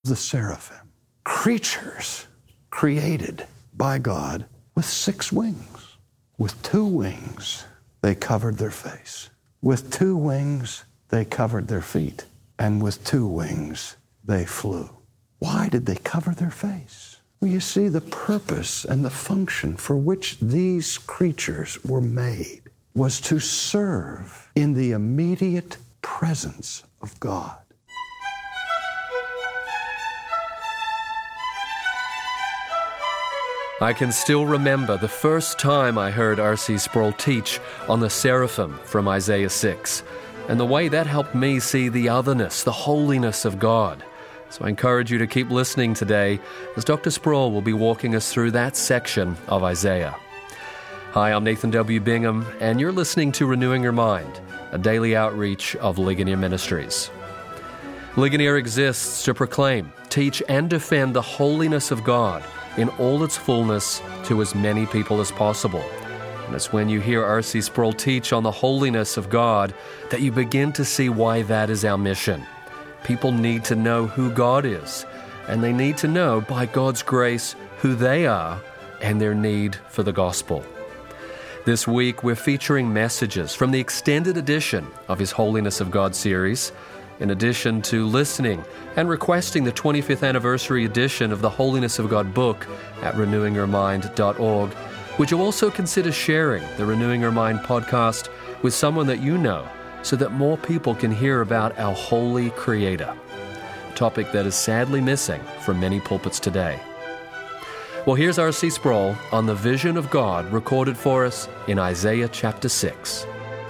the seraphim, creatures created by God with 6 wings. With 2 wings, they covered their face. With 2 wings, they covered their feet. And with 2 wings, they flew. Why did they cover their face? Well, you see, the purpose and the function for which these creatures were made was to serve in the immediate presence of God. I can still remember the first time I heard R.C. Sproul teach on the seraphim from Isaiah 6, and the way that helped me see the otherness, the holiness of God. So I encourage you to keep listening today as Dr. Sproul will be walking us through that section of Isaiah. Hi, I'm Nathan W. Bingham, and you're listening to Renewing Your Mind, a daily outreach of Ligonier Ministries. Ligonier exists to proclaim, teach, and defend the holiness of God in all its fullness to as many people as possible. And it's when you hear R.C. Sproul teach on the holiness of God that you begin to see why that is our mission. People need to know who God is, and they need to know, by God's grace, who they are and their need for the gospel. This week, we're featuring messages from the extended edition of His Holiness of God series, in addition to listening and requesting the 25th anniversary edition of the Holiness of God book at renewingyourmind.org. Would you also consider sharing the Renewing Your Mind podcast with someone that you know so that more people can hear about our holy Creator, a topic that is sadly missing from many pulpits today. Well, here's R.C. Sproul on the vision of God recorded for us in Isaiah chapter 6.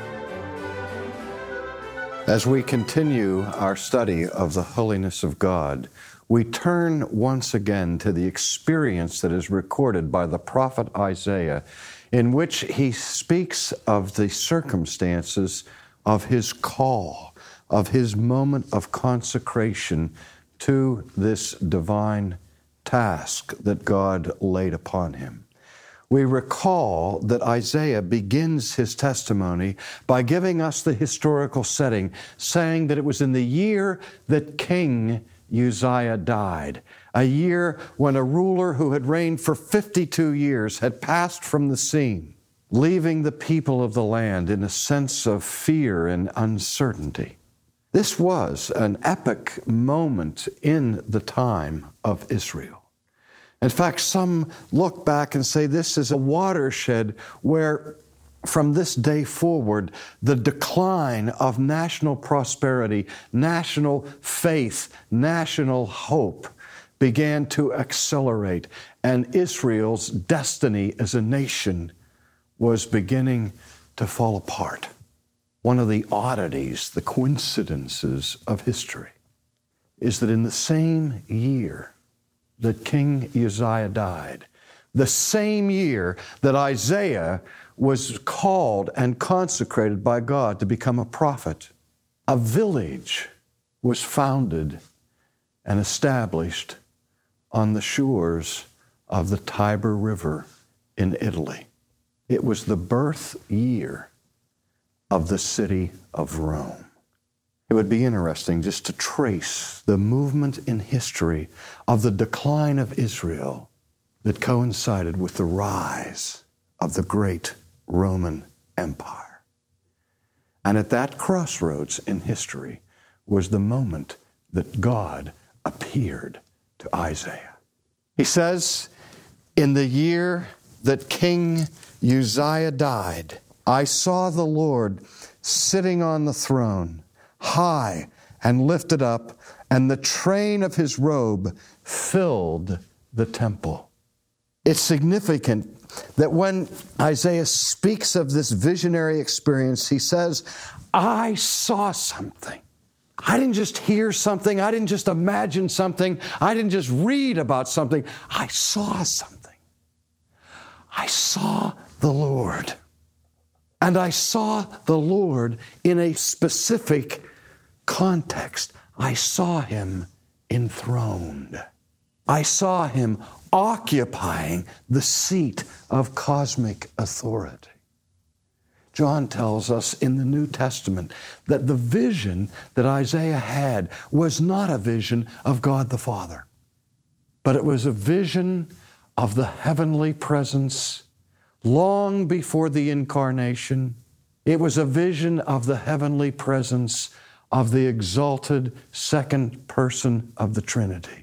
As we continue our study of the holiness of God, we turn once again to the experience that is recorded by the prophet Isaiah, in which he speaks of the circumstances of his call, of his moment of consecration to this divine task that God laid upon him. We recall that Isaiah begins his testimony by giving us the historical setting, saying that it was in the year that King Uzziah died, a year when a ruler who had reigned for 52 years had passed from the scene, leaving the people of the land in a sense of fear and uncertainty. This was an epic moment in the time of Israel. In fact, some look back and say this is a watershed where, from this day forward, the decline of national prosperity, national faith, national hope began to accelerate, and Israel's destiny as a nation was beginning to fall apart. One of the oddities, the coincidences of history, is that in the same year that King Uzziah died, the same year that Isaiah was called and consecrated by God to become a prophet, a village was founded and established on the shores of the Tiber River in Italy. It was the birth year of the city of Rome. It would be interesting just to trace the movement in history of the decline of Israel that coincided with the rise of the great Roman Empire. And at that crossroads in history was the moment that God appeared to Isaiah. He says, in the year that King Uzziah died, I saw the Lord sitting on the throne, high and lifted up, and the train of his robe filled the temple. It's significant that when Isaiah speaks of this visionary experience, he says, I saw something. I didn't just hear something. I didn't just imagine something. I didn't just read about something. I saw something. I saw the Lord. And I saw the Lord in a specific context. I saw him enthroned. I saw him occupying the seat of cosmic authority. John tells us in the New Testament that the vision that Isaiah had was not a vision of God the Father, but it was a vision of the heavenly presence long before the incarnation. It was a vision of the heavenly presence of the exalted second person of the Trinity.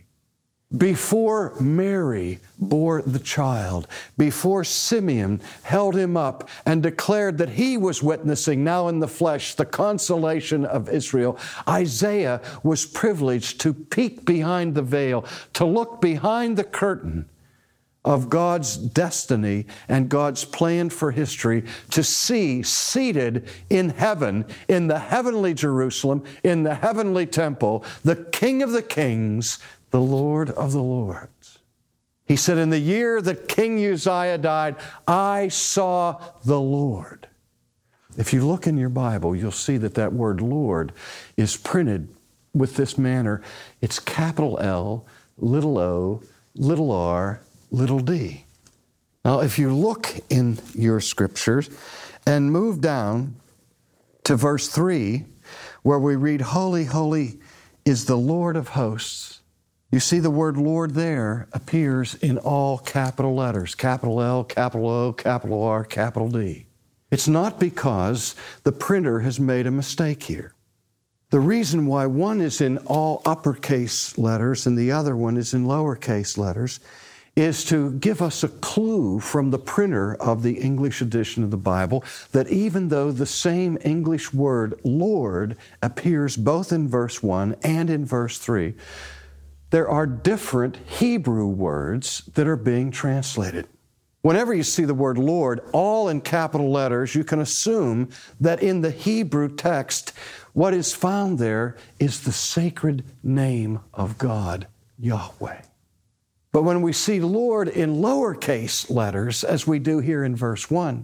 Before Mary bore the child, before Simeon held him up and declared that he was witnessing now in the flesh the consolation of Israel, Isaiah was privileged to peek behind the veil, to look behind the curtain of God's destiny and God's plan for history, to see seated in heaven, in the heavenly Jerusalem, in the heavenly temple, the King of the kings, the Lord of the lords. He said, in the year that King Uzziah died, I saw the Lord. If you look in your Bible, you'll see that that word Lord is printed with this manner. It's capital L, little o, little r, little d. Now, if you look in your scriptures and move down to verse 3, where we read, Holy, holy is the Lord of hosts, you see the word Lord there appears in all capital letters, capital L, capital O, capital R, capital D. It's not because the printer has made a mistake here. The reason why one is in all uppercase letters and the other one is in lowercase letters is to give us a clue from the printer of the English edition of the Bible that even though the same English word Lord appears both in verse 1 and in verse 3, there are different Hebrew words that are being translated. Whenever you see the word Lord, all in capital letters, you can assume that in the Hebrew text, what is found there is the sacred name of God, Yahweh. But when we see Lord in lowercase letters, as we do here in verse 1,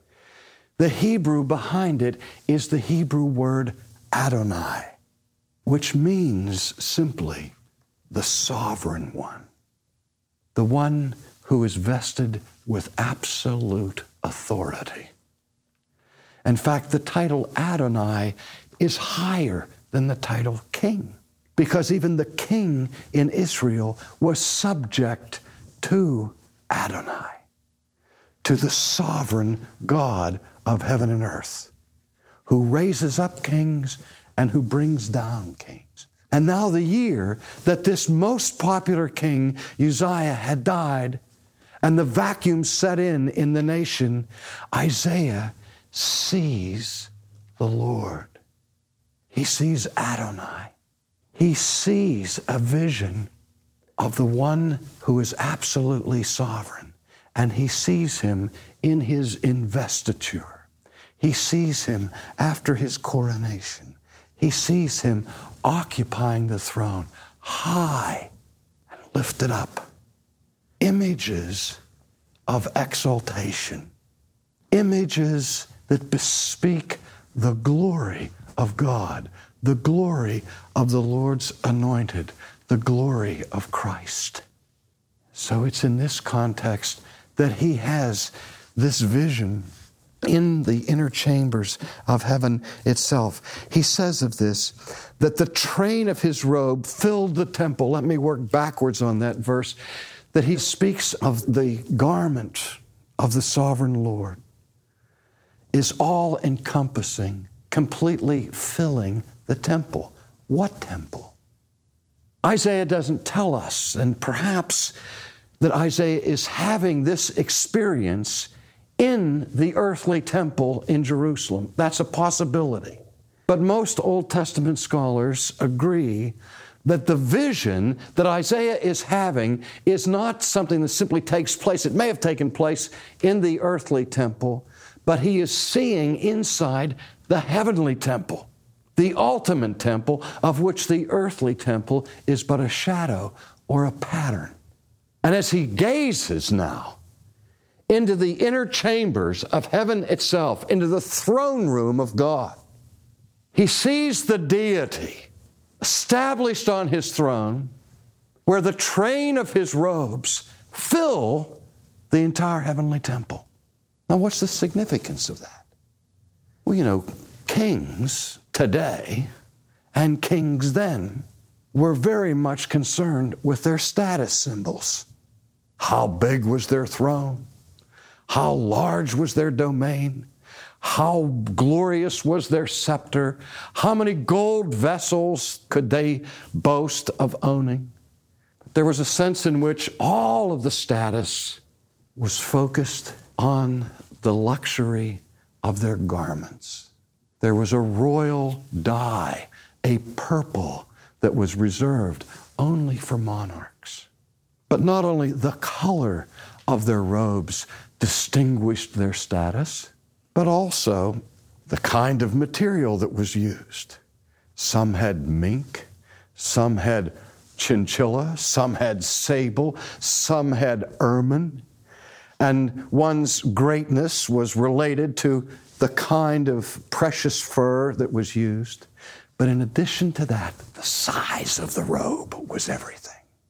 the Hebrew behind it is the Hebrew word Adonai, which means simply the sovereign one, the one who is vested with absolute authority. In fact, the title Adonai is higher than the title king, because even the king in Israel was subject to Adonai, to the sovereign God of heaven and earth, who raises up kings and who brings down kings. And now the year that this most popular king, Uzziah, had died, and the vacuum set in the nation, Isaiah sees the Lord. He sees Adonai. He sees a vision of the one who is absolutely sovereign, and he sees him in his investiture. He sees him after his coronation. He sees him occupying the throne, high and lifted up. Images of exaltation, images that bespeak the glory of God, the glory of the Lord's anointed, the glory of Christ. So it's in this context that he has this vision in the inner chambers of heaven itself. He says of this, that the train of his robe filled the temple. Let me work backwards on that verse, that he speaks of the garment of the sovereign Lord is all-encompassing, completely filling the temple. What temple? Isaiah doesn't tell us, and perhaps that Isaiah is having this experience in the earthly temple in Jerusalem. That's a possibility. But most Old Testament scholars agree that the vision that Isaiah is having is not something that simply takes place. It may have taken place in the earthly temple, but he is seeing inside the heavenly temple, the ultimate temple, of which the earthly temple is but a shadow or a pattern. And as he gazes now into the inner chambers of heaven itself, into the throne room of God, he sees the deity established on his throne, where the train of his robes fill the entire heavenly temple. Now, what's the significance of that? Well, kings today and kings then were very much concerned with their status symbols. How big was their throne? How large was their domain? How glorious was their scepter? How many gold vessels could they boast of owning? There was a sense in which all of the status was focused on the luxury of their garments. There was a royal dye, a purple that was reserved only for monarchs. But not only the color of their robes distinguished their status, but also the kind of material that was used. Some had mink, some had chinchilla, some had sable, some had ermine, and one's greatness was related to the kind of precious fur that was used. But in addition to that, the size of the robe was everything.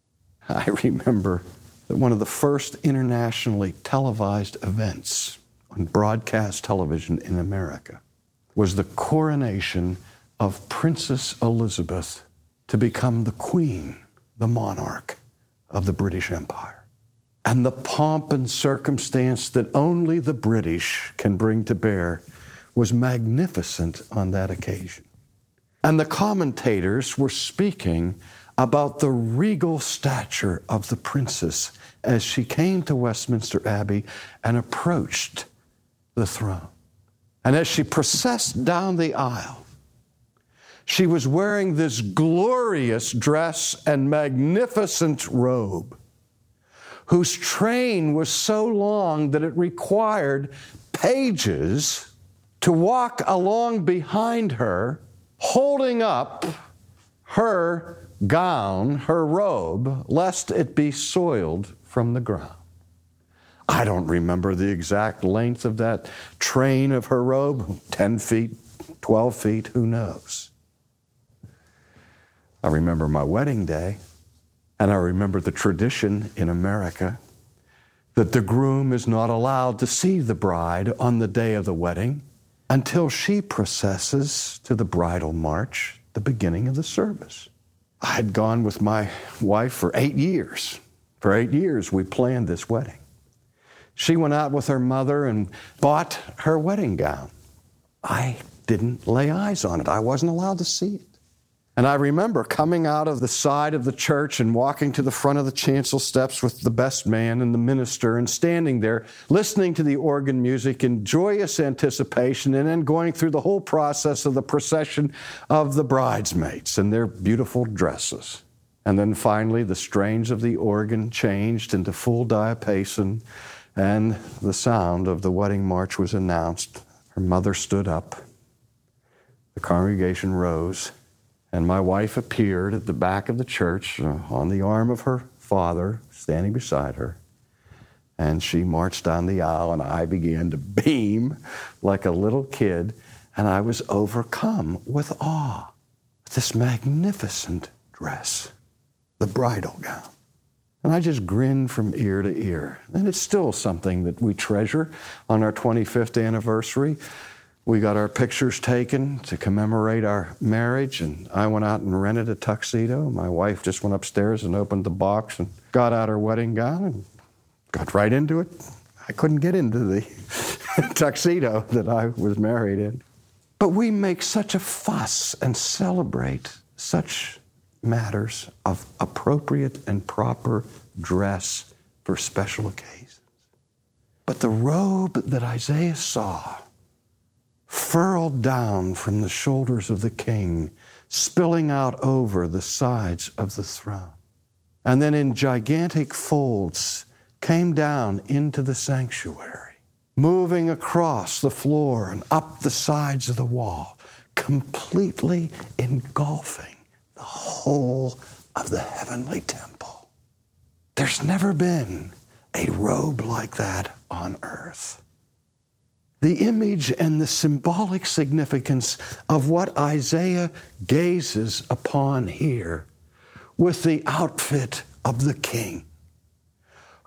I remember that one of the first internationally televised events on broadcast television in America was the coronation of Princess Elizabeth to become the Queen, the monarch of the British Empire. And the pomp and circumstance that only the British can bring to bear was magnificent on that occasion. And the commentators were speaking about the regal stature of the princess as she came to Westminster Abbey and approached the throne. And as she processed down the aisle, she was wearing this glorious dress and magnificent robe, whose train was so long that it required pages to walk along behind her, holding up her gown, her robe, lest it be soiled from the ground. I don't remember the exact length of that train of her robe, 10 feet, 12 feet, who knows? I remember my wedding day, and I remember the tradition in America that the groom is not allowed to see the bride on the day of the wedding until she processes to the bridal march, the beginning of the service. I had gone with my wife for 8 years. For 8 years, we planned this wedding. She went out with her mother and bought her wedding gown. I didn't lay eyes on it. I wasn't allowed to see it. And I remember coming out of the side of the church and walking to the front of the chancel steps with the best man and the minister and standing there listening to the organ music in joyous anticipation, and then going through the whole process of the procession of the bridesmaids in their beautiful dresses. And then finally the strains of the organ changed into full diapason, and the sound of the wedding march was announced. Her mother stood up. The congregation rose. And my wife appeared at the back of the church on the arm of her father, standing beside her. And she marched down the aisle, and I began to beam like a little kid. And I was overcome with awe. This magnificent dress, the bridal gown. And I just grinned from ear to ear. And it's still something that we treasure on our 25th anniversary. We got our pictures taken to commemorate our marriage, and I went out and rented a tuxedo. My wife just went upstairs and opened the box and got out her wedding gown and got right into it. I couldn't get into the tuxedo that I was married in. But we make such a fuss and celebrate such matters of appropriate and proper dress for special occasions. But the robe that Isaiah saw furled down from the shoulders of the king, spilling out over the sides of the throne, and then in gigantic folds came down into the sanctuary, moving across the floor and up the sides of the wall, completely engulfing the whole of the heavenly temple. There's never been a robe like that on earth. The image and the symbolic significance of what Isaiah gazes upon here with the outfit of the king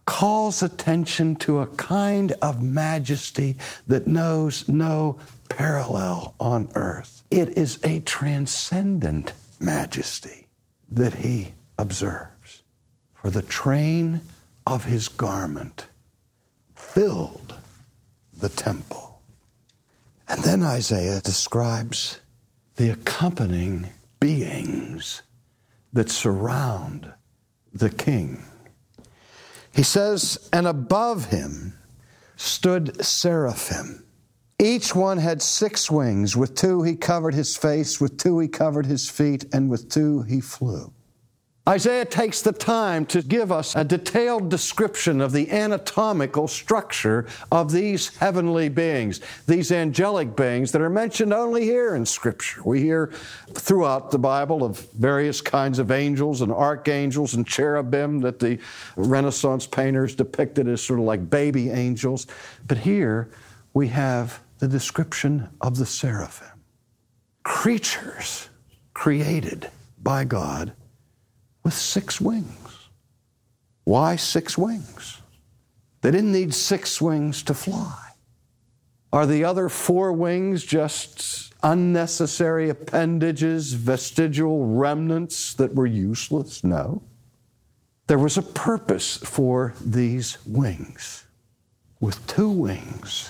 calls attention to a kind of majesty that knows no parallel on earth. It is a transcendent majesty that he observes. For the train of his garment filled the temple. And then Isaiah describes the accompanying beings that surround the king. He says, and above him stood seraphim. Each one had 6 wings. With 2 he covered his face, with 2 he covered his feet, and with 2 he flew. Isaiah takes the time to give us a detailed description of the anatomical structure of these heavenly beings, these angelic beings that are mentioned only here in Scripture. We hear throughout the Bible of various kinds of angels and archangels and cherubim that the Renaissance painters depicted as sort of like baby angels. But here we have the description of the seraphim, creatures created by God with 6 wings. Why 6 wings? They didn't need 6 wings to fly. Are the other 4 wings just unnecessary appendages, vestigial remnants that were useless? No. There was a purpose for these wings. With 2 wings,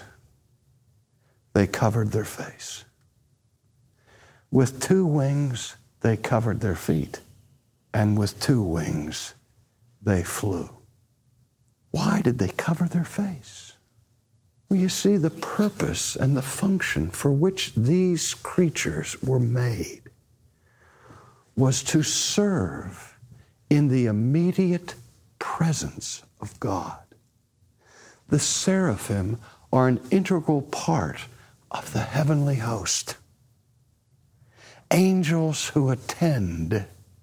they covered their face. With 2 wings, they covered their feet. And with 2 wings, they flew. Why did they cover their face? Well, you see, the purpose and the function for which these creatures were made was to serve in the immediate presence of God. The seraphim are an integral part of the heavenly host. Angels who attend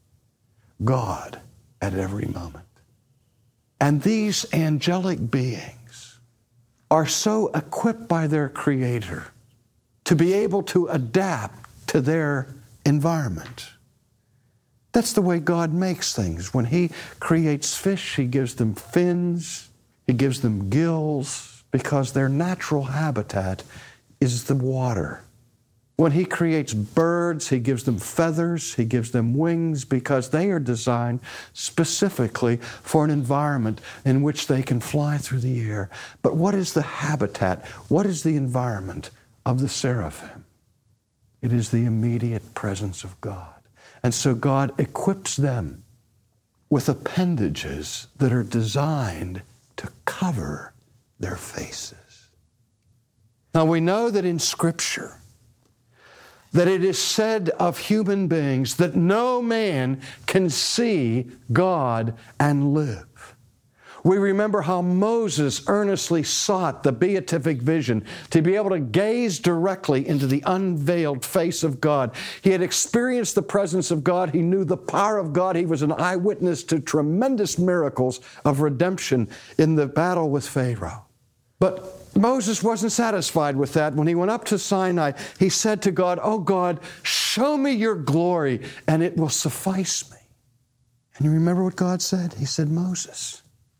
God at every moment. And these angelic beings are so equipped by their Creator to be able to adapt to their environment. That's the way God makes things. When He creates fish, He gives them fins, He gives them gills, because their natural habitat is the water. When He creates birds, He gives them feathers, He gives them wings, because they are designed specifically for an environment in which they can fly through the air. But what is the habitat? What is the environment of the seraphim? It is the immediate presence of God. And so God equips them with appendages that are designed to cover their faces. Now we know that in Scripture, that it is said of human beings that no man can see God and live. We remember how Moses earnestly sought the beatific vision to be able to gaze directly into the unveiled face of God. He had experienced the presence of God. He knew the power of God. He was an eyewitness to tremendous miracles of redemption in the battle with Pharaoh. But Moses wasn't satisfied with that. When he went up to Sinai, he said to God, "Oh God, show me your glory, and it will suffice me." And you remember what God said? He said, "Moses,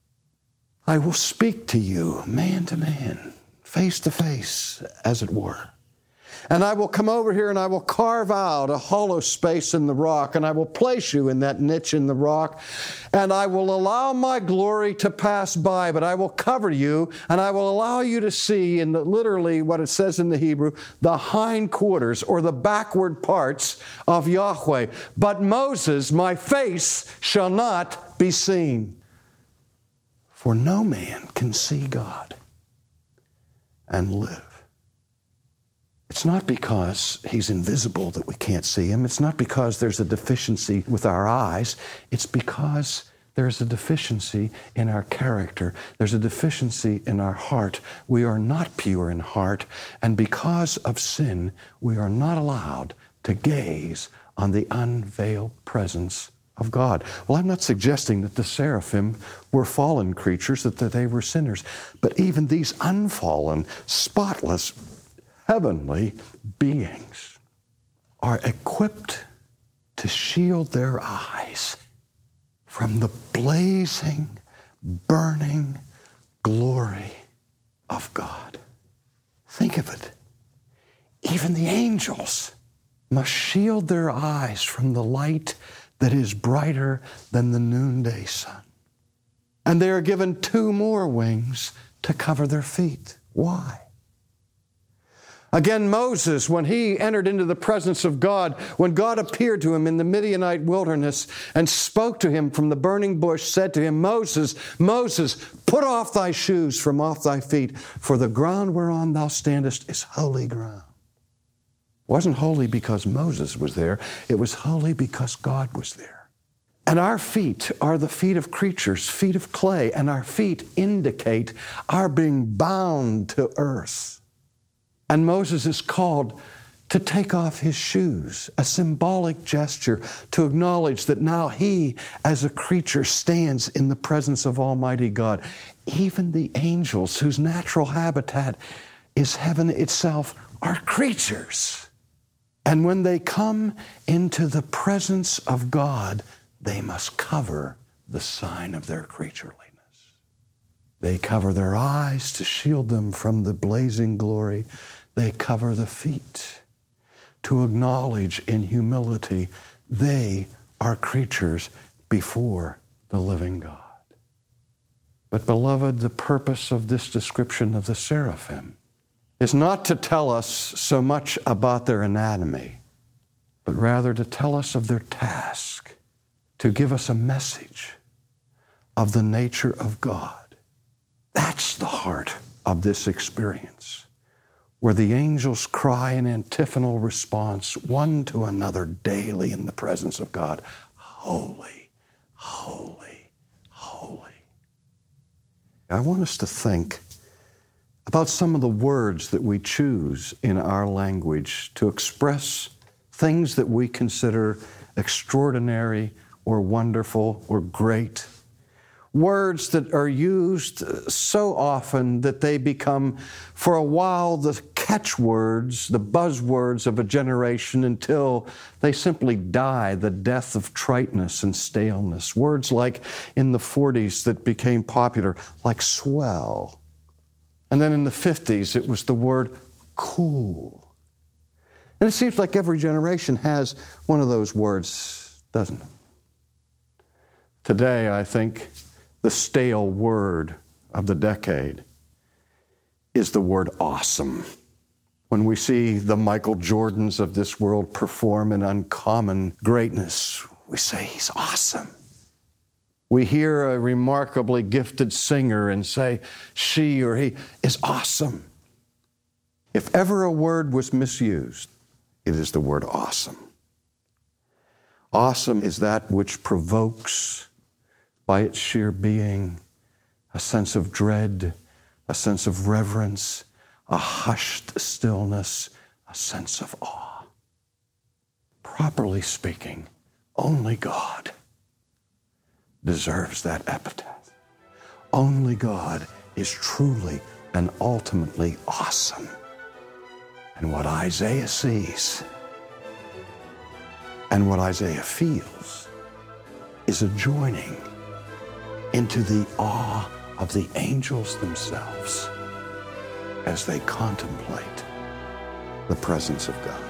I will speak to you man to man, face to face, as it were. And I will come over here and I will carve out a hollow space in the rock, and I will place you in that niche in the rock, and I will allow my glory to pass by, but I will cover you, and I will allow you to see, in literally what it says in the Hebrew, the hindquarters or the backward parts of Yahweh. But Moses, my face shall not be seen. For no man can see God and live." It's not because He's invisible that we can't see Him. It's not because there's a deficiency with our eyes. It's because there's a deficiency in our character. There's a deficiency in our heart. We are not pure in heart, and because of sin, we are not allowed to gaze on the unveiled presence of God. Well, I'm not suggesting that the seraphim were fallen creatures, that they were sinners, but even these unfallen, spotless, heavenly beings are equipped to shield their eyes from the blazing, burning glory of God. Think of it. Even the angels must shield their eyes from the light that is brighter than the noonday sun. And they are given 2 more wings to cover their feet. Why? Again, Moses, when he entered into the presence of God, when God appeared to him in the Midianite wilderness and spoke to him from the burning bush, said to him, Moses, Moses, put off thy shoes from off thy feet, for the ground whereon thou standest is holy ground. It wasn't holy because Moses was there. It was holy because God was there. And our feet are the feet of creatures, feet of clay, and our feet indicate our being bound to earth. And Moses is called to take off his shoes, a symbolic gesture to acknowledge that now he, as a creature, stands in the presence of Almighty God. Even the angels, whose natural habitat is heaven itself, are creatures. And when they come into the presence of God, they must cover the sign of their creatureliness. They cover their eyes to shield them from the blazing glory. They cover the feet to acknowledge in humility they are creatures before the living God. But beloved, the purpose of this description of the seraphim is not to tell us so much about their anatomy, but rather to tell us of their task, to give us a message of the nature of God. That's the heart of this experience, where the angels cry in antiphonal response one to another daily in the presence of God, holy, holy, holy. I want us to think about some of the words that we choose in our language to express things that we consider extraordinary or wonderful or great. Words that are used so often that they become, for a while, the catchwords, the buzzwords of a generation until they simply die the death of triteness and staleness. Words like in the 40s that became popular, like swell. And then in the 50s, it was the word cool. And it seems like every generation has one of those words, doesn't it? Today, I think the stale word of the decade is the word awesome. When we see the Michael Jordans of this world perform in uncommon greatness, we say, he's awesome. We hear a remarkably gifted singer and say, she or he is awesome. If ever a word was misused, it is the word awesome. Awesome is that which provokes, by its sheer being, a sense of dread, a sense of reverence, a hushed stillness, a sense of awe. Properly speaking, only God deserves that epithet. Only God is truly and ultimately awesome. And what Isaiah sees and what Isaiah feels is a joining into the awe of the angels themselves as they contemplate the presence of God.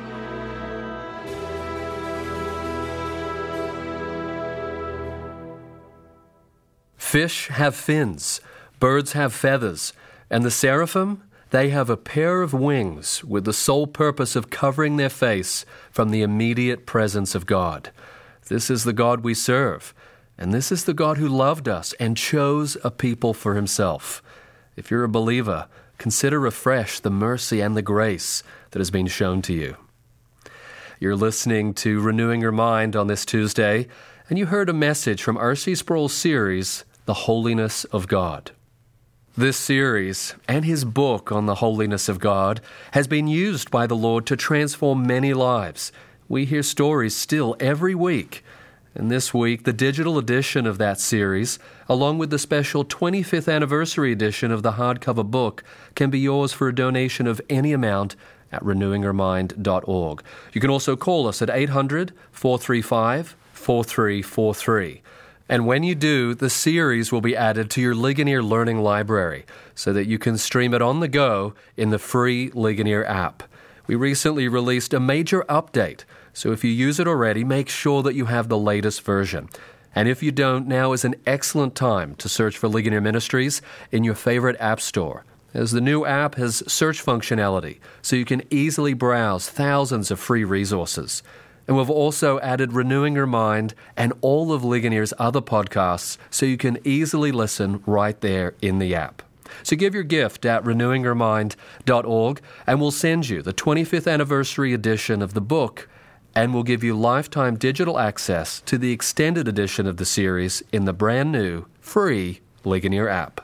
Fish have fins, birds have feathers, and the seraphim, they have a pair of wings with the sole purpose of covering their face from the immediate presence of God. This is the God we serve. And this is the God who loved us and chose a people for himself. If you're a believer, consider afresh the mercy and the grace that has been shown to you. You're listening to Renewing Your Mind on this Tuesday, and you heard a message from R.C. Sproul's series, The Holiness of God. This series and his book on the holiness of God has been used by the Lord to transform many lives. We hear stories still every week. And this week, the digital edition of that series, along with the special 25th anniversary edition of the hardcover book, can be yours for a donation of any amount at renewingourmind.org. You can also call us at 800-435-4343. And when you do, the series will be added to your Ligonier Learning Library so that you can stream it on the go in the free Ligonier app. We recently released a major update, so if you use it already, make sure that you have the latest version. And if you don't, now is an excellent time to search for Ligonier Ministries in your favorite app store, as the new app has search functionality, so you can easily browse thousands of free resources. And we've also added Renewing Your Mind and all of Ligonier's other podcasts so you can easily listen right there in the app. So give your gift at renewingyourmind.org and we'll send you the 25th anniversary edition of the book, and we'll give you lifetime digital access to the extended edition of the series in the brand new free Ligonier app.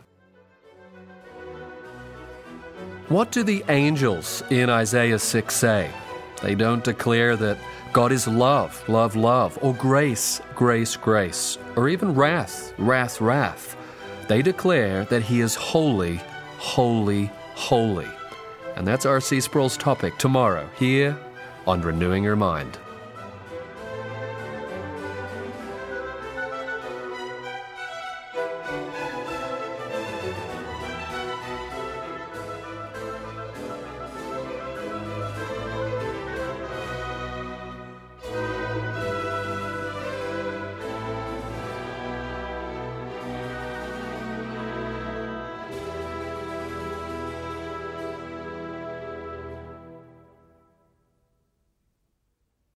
What do the angels in Isaiah 6 say? They don't declare that God is love, love, love, or grace, grace, grace, or even wrath, wrath, wrath. They declare that He is holy, holy, holy. And that's R.C. Sproul's topic tomorrow here on Renewing Your Mind.